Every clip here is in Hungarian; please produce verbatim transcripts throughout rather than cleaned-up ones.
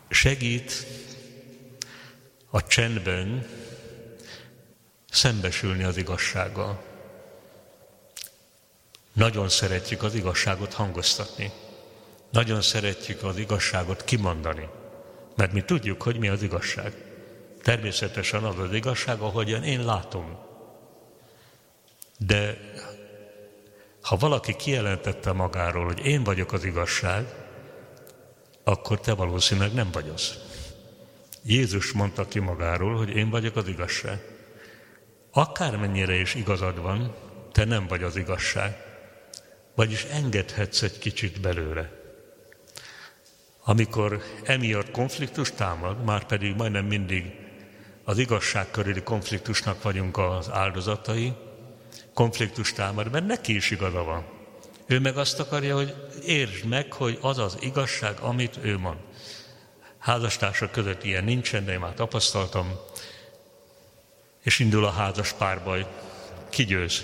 Segít a csendben szembesülni az igazsággal. Nagyon szeretjük az igazságot hangoztatni. Nagyon szeretjük az igazságot kimondani. Mert mi tudjuk, hogy mi az igazság. Természetesen az az igazság, ahogyan én látom. De ha valaki kijelentette magáról, hogy én vagyok az igazság, akkor te valószínűleg nem vagy az. Jézus mondta ki magáról, hogy én vagyok az igazság. Akármennyire is igazad van, te nem vagy az igazság. Vagyis engedhetsz egy kicsit belőle. Amikor emiatt konfliktus támad, már pedig majdnem mindig az igazság körüli konfliktusnak vagyunk az áldozatai, konfliktus támad, mert neki is igaza van. Ő meg azt akarja, hogy értsd meg, hogy az az igazság, amit ő mond. Házastársak között ilyen nincsen, de én már tapasztaltam, és indul a házas párbaj, ki győz.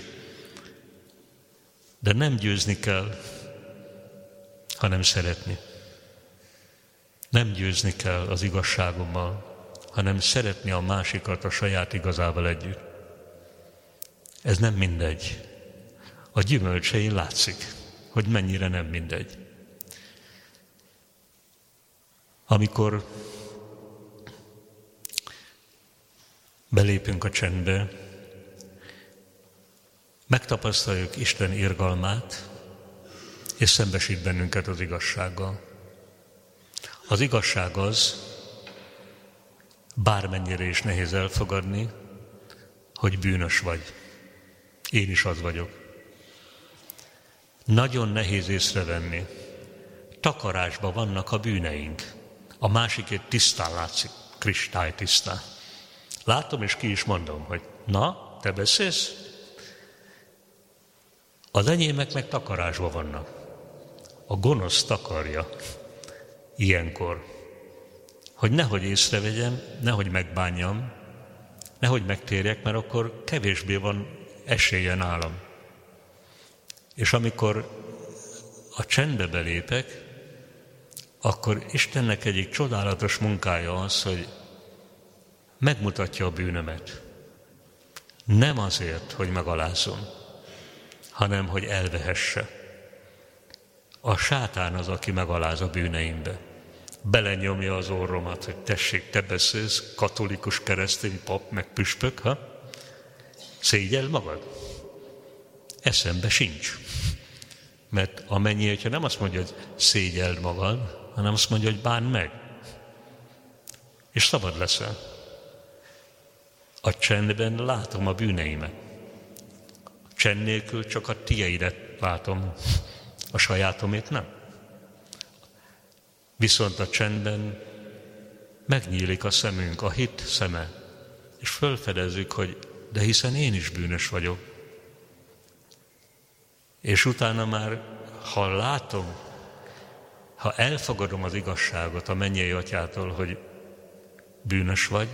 De nem győzni kell, hanem szeretni. Nem győzni kell az igazságommal, hanem szeretni a másikat a saját igazával együtt. Ez nem mindegy. A gyümölcsein látszik, hogy mennyire nem mindegy. Amikor belépünk a csendbe, megtapasztaljuk Isten irgalmát, és szembesít bennünket az igazsággal. Az igazság az, bármennyire is nehéz elfogadni, hogy bűnös vagy. Én is az vagyok. Nagyon nehéz észrevenni. Takarásban vannak a bűneink. A másikét tisztán látszik, kristálytisztán. Látom, és ki is mondom, hogy na, te beszélsz? Az enyémek meg takarásban vannak. A gonosz takarja ilyenkor, hogy nehogy észrevegyem, nehogy megbánjam, nehogy megtérjek, mert akkor kevésbé van esélye nálam. És amikor a csendbe belépek, akkor Istennek egyik csodálatos munkája az, hogy megmutatja a bűnömet. Nem azért, hogy megalázzon, hanem hogy elvehesse. A sátán az, aki megaláz a bűneimbe. Belenyomja az orromat, hogy tessék, te beszélsz, katolikus, keresztény pap, meg püspök, ha? Szégyeld magad? Eszembe sincs. Mert amennyi, hogyha nem azt mondja, hogy szégyeld magad, hanem azt mondja, hogy bánd meg. És szabad leszel. A csendben látom a bűneimet. A csend nélkül csak a tieidet látom, a sajátomét nem. Viszont a csendben megnyílik a szemünk, a hit szeme, és fölfedezzük, hogy de hiszen én is bűnös vagyok. És utána már, ha látom, ha elfogadom az igazságot a mennyei atyától, hogy bűnös vagy,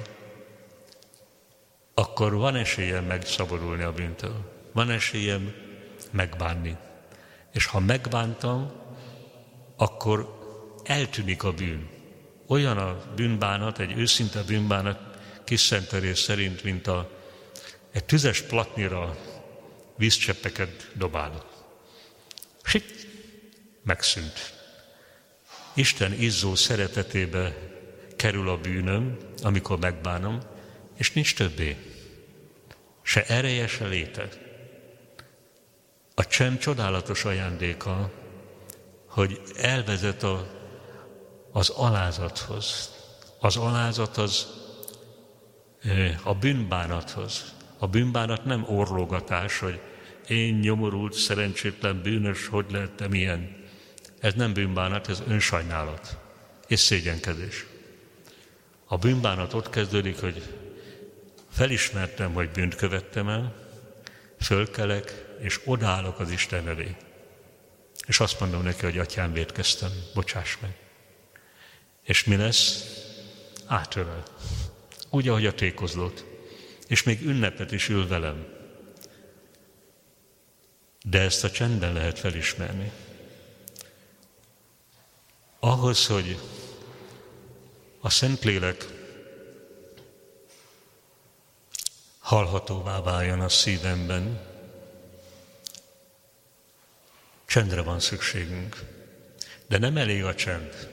akkor van esélyem megszabadulni a bűntől. Van esélyem megbánni. És ha megbántam, akkor eltűnik a bűn. Olyan a bűnbánat, egy őszinte bűnbánat kis szentelés szerint, mint a, egy tüzes platnira vízcseppeket dobálok. Sit, megszűnt. Isten izzó szeretetébe kerül a bűnöm, amikor megbánom, és nincs többé. Se ereje, se léte. A csend csodálatos ajándéka, hogy elvezet a, az alázathoz. Az alázat az a bűnbánathoz. A bűnbánat nem orlógatás, hogy én nyomorult, szerencsétlen, bűnös, hogy lehettem ilyen. Ez nem bűnbánat, ez önsajnálat és szégyenkezés. A bűnbánat ott kezdődik, hogy felismertem, hogy bűnt követtem el, fölkelek, és odaállok az Isten elé. És azt mondom neki, hogy atyám, vétkeztem, bocsáss meg. És mi lesz? Átölel. Úgy, ahogy a tékozlót. És még ünnepet is ül velem. De ezt a csendben lehet felismerni. Ahhoz, hogy a Szentlélek hallhatóvá váljon a szívemben, csendre van szükségünk, de nem elég a csend.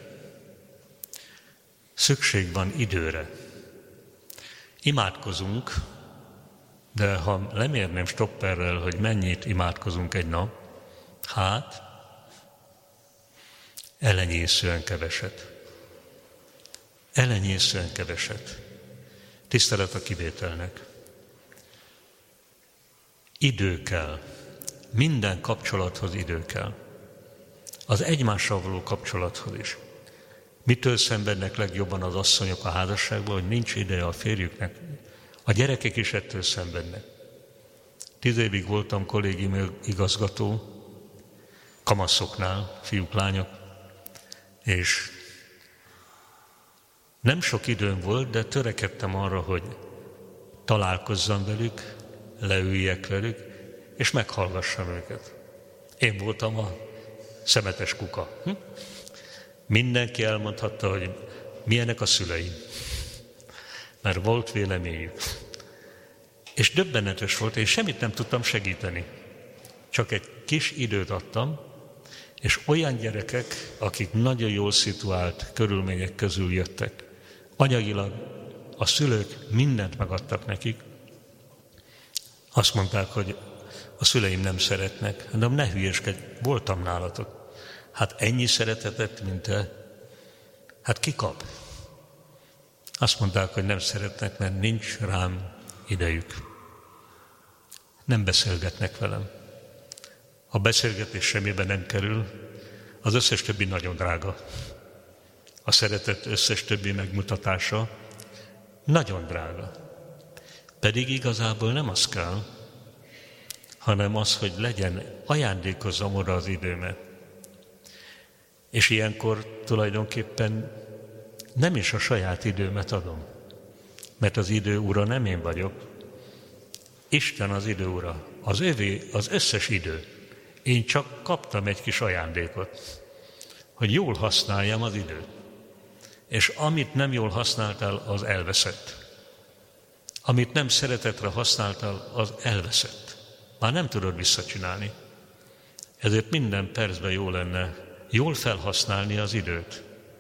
Szükség van időre. Imádkozunk, de ha lemérném stopperrel, hogy mennyit imádkozunk egy nap, hát elenyészően keveset. Elenyészően keveset. Tisztelet a kivételnek. Idő kell. Minden kapcsolathoz idő kell. Az egymással való kapcsolathoz is. Mitől szenvednek legjobban az asszonyok a házasságban, hogy nincs ideje a férjüknek? A gyerekek is ettől szenvednek. Tíz évig voltam kollégium igazgató, kamaszoknál, fiúk, lányok, és nem sok időm volt, de törekedtem arra, hogy találkozzam velük, leüljek velük, és meghallgassam őket. Én voltam a szemetes kuka. Hm? Mindenki elmondhatta, hogy milyenek a szüleim, mert volt véleményük. És döbbenetes volt, és semmit nem tudtam segíteni. Csak egy kis időt adtam, és olyan gyerekek, akik nagyon jól szituált körülmények közül jöttek, anyagilag a szülők mindent megadtak nekik, azt mondták, hogy a szüleim nem szeretnek. Mondom, ne hülyeskedj, voltam nálatok. Hát ennyi szeretetet, mint te, hát ki kap? Azt mondták, hogy nem szeretnek, mert nincs rám idejük. Nem beszélgetnek velem. A beszélgetés semmibe nem kerül, az összes többi nagyon drága. A szeretet összes többi megmutatása nagyon drága. Pedig igazából nem az kell, hanem az, hogy legyen, ajándékozzam oda az időmet. És ilyenkor tulajdonképpen nem is a saját időmet adom, mert az idő ura nem én vagyok. Isten az idő ura, az övé az összes idő. Én csak kaptam egy kis ajándékot, hogy jól használjam az időt. És amit nem jól használtál, az elveszett. Amit nem szeretetre használtál, az elveszett. Már nem tudod visszacsinálni. Ezért minden percben jó lenne jól felhasználni az időt.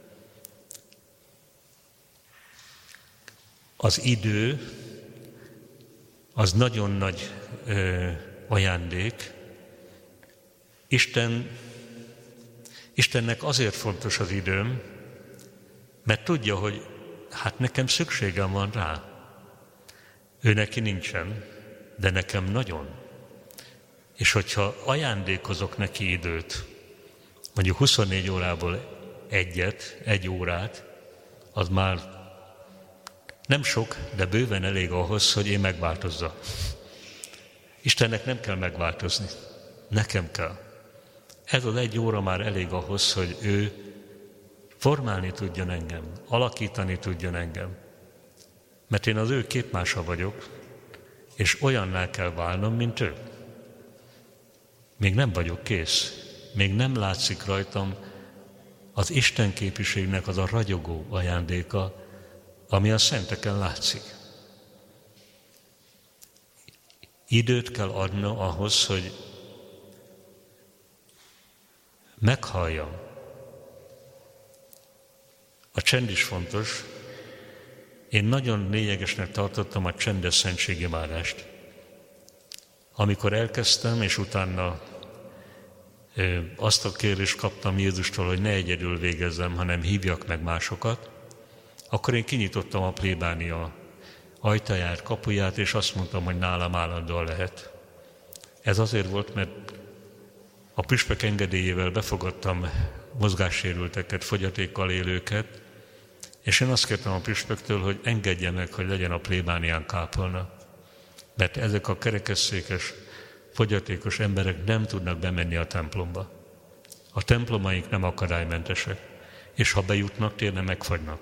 Az idő az nagyon nagy ö, ajándék. Isten, Istennek azért fontos az időm, mert tudja, hogy hát nekem szükségem van rá. Ő neki nincsen, de nekem nagyon. És hogyha ajándékozok neki időt, mondjuk huszonnégy órából egyet, egy órát, az már nem sok, de bőven elég ahhoz, hogy én megváltozzak. Istennek nem kell megváltozni, nekem kell. Ez az egy óra már elég ahhoz, hogy ő formálni tudjon engem, alakítani tudjon engem. Mert én az ő képmása vagyok, és olyanná kell válnom, mint ő. Még nem vagyok kész, még nem látszik rajtam az Isten képiségnek az a ragyogó ajándéka, ami a szenteken látszik. Időt kell adnom ahhoz, hogy meghalljam. A csend is fontos. Én nagyon lényegesnek tartottam a csendes szentségimádást. Amikor elkezdtem, és utána ö, azt a kérést kaptam Jézustól, hogy ne egyedül végezzem, hanem hívjak meg másokat, akkor én kinyitottam a plébánia ajtaját, kapuját, és azt mondtam, hogy nálam állandóan lehet. Ez azért volt, mert a püspök engedélyével befogadtam mozgássérülteket, fogyatékkal élőket, és én azt kértem a püspöktől, hogy engedje meg, hogy legyen a plébánián kápolna. Mert ezek a kerekesszékes, fogyatékos emberek nem tudnak bemenni a templomba. A templomaink nem akadálymentesek, és ha bejutnak, tényleg megfagynak,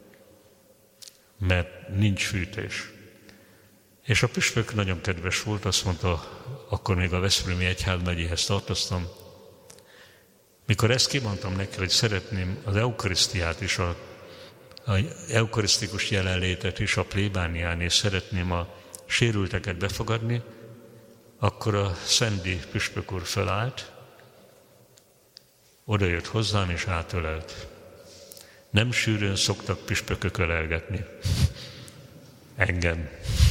mert nincs fűtés. És a püspök nagyon kedves volt, azt mondta, akkor még a Veszprémi Egyházmegyéhez tartoztam. Mikor ezt kimondtam neki, hogy szeretném az eukarisztiát is a a eukarisztikus jelenlétet is a plébánián, és szeretném a sérülteket befogadni, akkor a szendi püspök úr fölállt, odajött hozzám és átölelt. Nem sűrűn szoktak püspökök ölelgetni. Engem.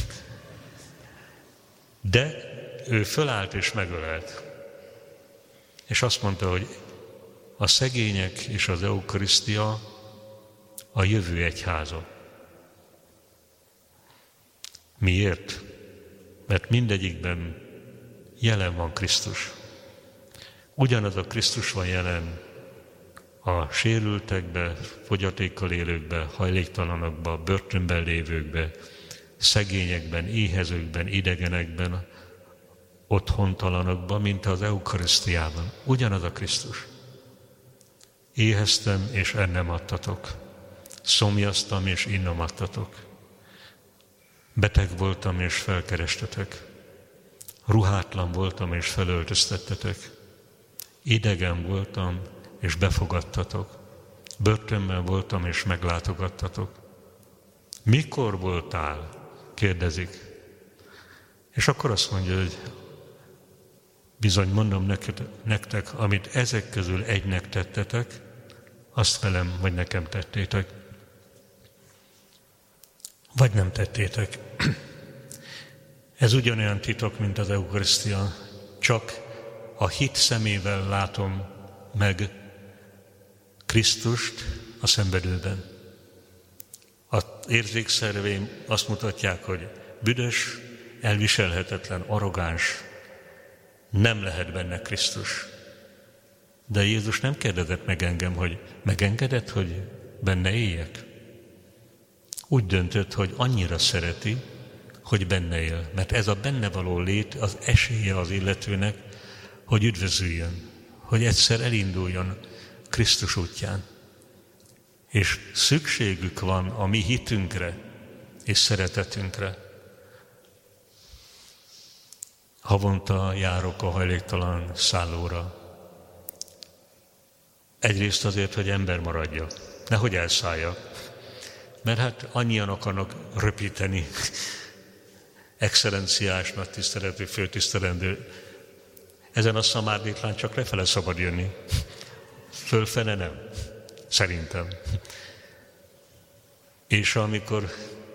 De ő fölállt és megölelt. És azt mondta, hogy a szegények és az eukarisztia a jövő egyháza. Miért? Mert mindegyikben jelen van Krisztus. Ugyanaz a Krisztus van jelen a sérültekbe, fogyatékkal élőkbe, hajléktalanokba, börtönben lévőkbe, szegényekben, éhezőkben, idegenekben, otthontalanokban, mint az eukarisztiában. Ugyanaz a Krisztus. Éheztem, és ennem adtatok. Szomjaztam, és innom adtatok. Beteg voltam, és felkerestetek. Ruhátlan voltam, és felöltöztettetek. Idegen voltam, és befogadtatok. Börtönben voltam, és meglátogattatok. Mikor voltál? Kérdezik. És akkor azt mondja, hogy bizony mondom nektek, amit ezek közül egynek tettetek, azt velem vagy nekem tettétek. Vagy nem tettétek. Ez ugyanolyan titok, mint az eukarisztia. Csak a hit szemével látom meg Krisztust a szenvedőben. Az érzékszerveim azt mutatják, hogy büdös, elviselhetetlen, arrogáns, nem lehet benne Krisztus. De Jézus nem kérdezett meg engem, hogy megengedett, hogy benne éljek. Úgy döntött, hogy annyira szereti, hogy benne él. Mert ez a benne való lét az esélye az illetőnek, hogy üdvözüljön, hogy egyszer elinduljon Krisztus útján. És szükségük van a mi hitünkre és szeretetünkre. Havonta járok a hajléktalan szállóra. Egyrészt azért, hogy ember maradjak, nehogy elszálljak. Mert hát annyian akarnak röpíteni, excellenciás, nagy tiszteletű, főtisztelendő. Ezen a Szamárdétlán csak lefele szabad jönni. Fölfele nem. Szerintem. És amikor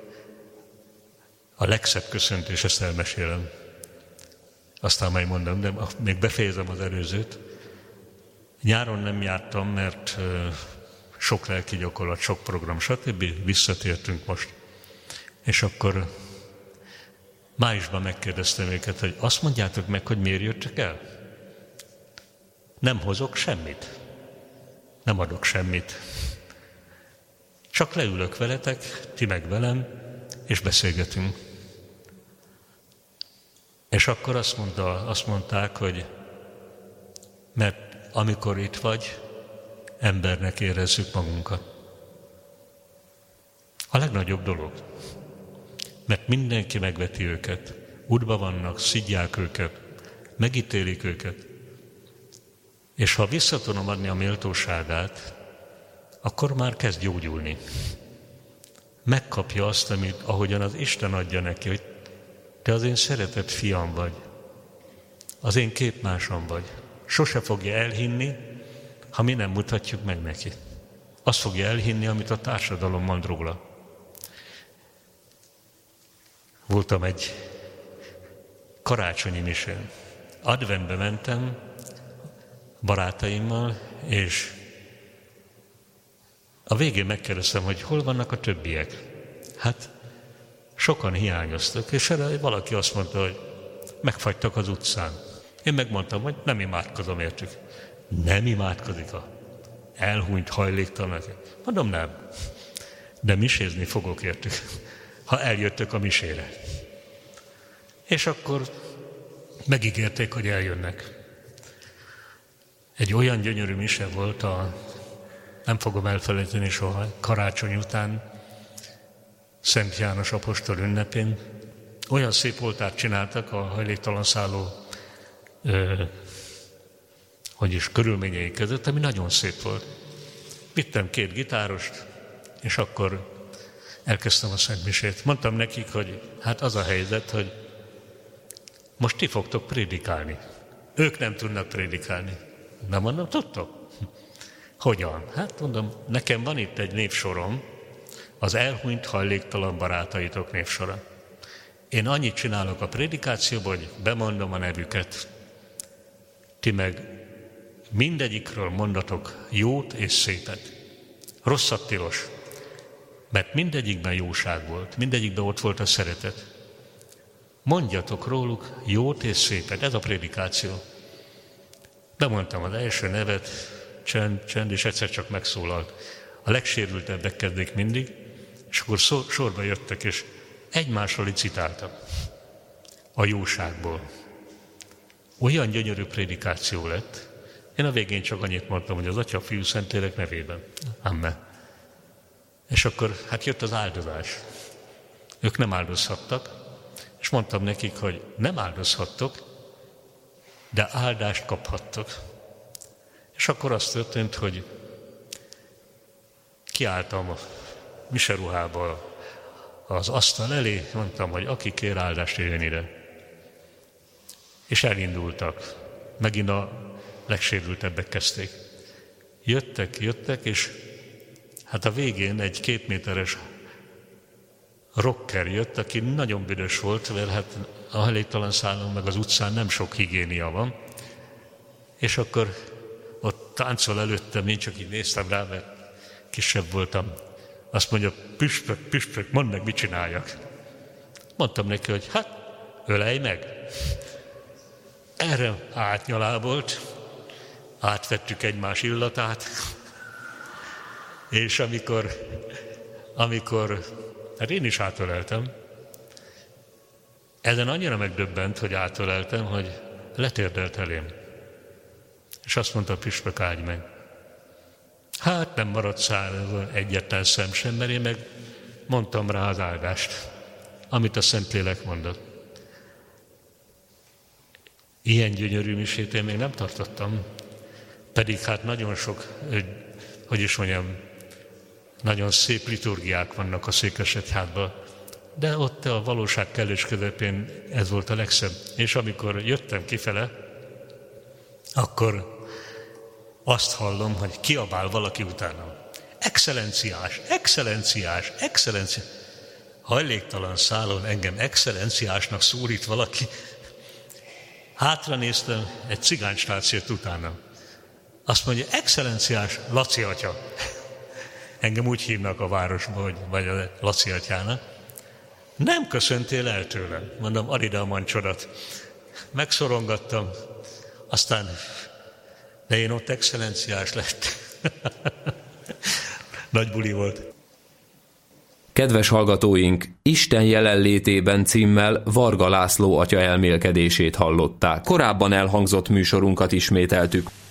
a legszebb köszöntés, ezt elmesélem, aztán majd mondom, de még befejezem az előzőt. Nyáron nem jártam, mert sok lelki gyakorlat, sok program, stb. Visszatértünk most. És akkor májusban megkérdeztem őket, hogy azt mondjátok meg, hogy miért jöttek el? Nem hozok semmit. Nem adok semmit. Csak leülök veletek, ti meg velem, és beszélgetünk. És akkor azt, mondta, azt mondták, hogy mert amikor itt vagy, embernek érezzük magunkat. A legnagyobb dolog. Mert mindenki megveti őket. Útba vannak, szidják őket, megítélik őket. És ha vissza tudom adni a méltóságát, akkor már kezd gyógyulni. Megkapja azt, amit, ahogyan az Isten adja neki, hogy te az én szeretett fiam vagy. Az én képmásam vagy. Sose fogja elhinni, ha mi nem mutatjuk meg neki. Azt fogja elhinni, amit a társadalom mond róla. Voltam egy karácsonyi misén. Adventbe mentem barátaimmal, és a végén megkérdeztem, hogy hol vannak a többiek. Hát sokan hiányoztak, és erre valaki azt mondta, hogy megfagytak az utcán. Én megmondtam, hogy nem imádkozom értük. Nem imádkozik a elhunyt hajléktalan. Mondom, nem. De misézni fogok értük, ha eljöttök a misére. És akkor megígérték, hogy eljönnek. Egy olyan gyönyörű mise volt, a, nem fogom elfelejteni soha, karácsony után, Szent János apostol ünnepén. Olyan szép oltárt csináltak a hajléktalan szálló ö, hogy is körülményei között, ami nagyon szép volt. Vittem két gitárost, És akkor elkezdtem a szentmisét. Mondtam nekik, hogy hát az a helyzet, hogy most ti fogtok prédikálni. Ők nem tudnak prédikálni. Nem mondom, tudtok? Hogyan? Hát mondom, nekem van itt egy névsorom, az elhunyt hajléktalan barátaitok névsora. Én annyit csinálok a prédikációban, hogy bemondom a nevüket. Ti meg mindegyikről mondatok jót és szépet. Rosszat tilos. Mert mindegyikben jóság volt, mindegyikben ott volt a szeretet. Mondjatok róluk jót és szépet. Ez a prédikáció. Bemondtam az első nevet, csend, csend, és egyszer csak megszólalt. A legsérültebbek kezdik mindig, és akkor szor, sorba jöttek, és egymásról licitáltak. A jóságból. Olyan gyönyörű prédikáció lett. Én a végén csak annyit mondtam, hogy az Atya, Fiú, Szentlélek nevében. Amen. És akkor hát jött az áldozás. Ők nem áldozhattak, és mondtam nekik, hogy nem áldozhattok, de áldást kaphattok. És akkor az történt, hogy kiálltam a miseruhába az asztal elé, mondtam, hogy aki kér áldást, jöjjön ide. És elindultak. Megint a legsérültebbek kezdték. Jöttek, jöttek, és hát a végén egy két méteres rocker jött, aki nagyon büdös volt, mert hát a hajléktalan szállón meg az utcán nem sok higiénia van. És akkor ott táncol előttem, én csak így néztem rá, mert kisebb voltam. Azt mondja, püspök, püspök, mondd meg, mit csináljak. Mondtam neki, hogy hát, ölelj meg. Erre átnyalábolt, átvettük egymás illatát, és amikor, amikor, hát én is átöleltem, ezen annyira megdöbbent, hogy átöleltem, hogy letérdelt elém. És azt mondta, püspök, áldj meg. Hát nem maradt száll egyetlen szem sem, mert én meg mondtam rá az áldást, amit a Szentlélek mondott. Ilyen gyönyörű misét én még nem tartottam, pedig hát nagyon sok, hogy is mondjam, nagyon szép liturgiák vannak a Székesegyházban, de ott a valóság kellős közepén ez volt a legszebb. És amikor jöttem kifele, akkor azt hallom, hogy kiabál valaki utána. Excellenciás, excellenciás, excellenciás. Hajléktalan szálon engem excellenciásnak szólít valaki. Hátra néztem, egy cigánysrác jött utána. Azt mondja, excellenciás Laci atya. Engem úgy hívnak a városban, hogy vagy a Laci atyának. Nem köszöntél el tőlem. Mondom, add ide a mancsodat. Megszorongattam, aztán, de én ott excellenciás lett. Nagy buli volt. Kedves hallgatóink, Isten jelenlétében címmel Varga László atya elmélkedését hallották. Korábban elhangzott műsorunkat ismételtük.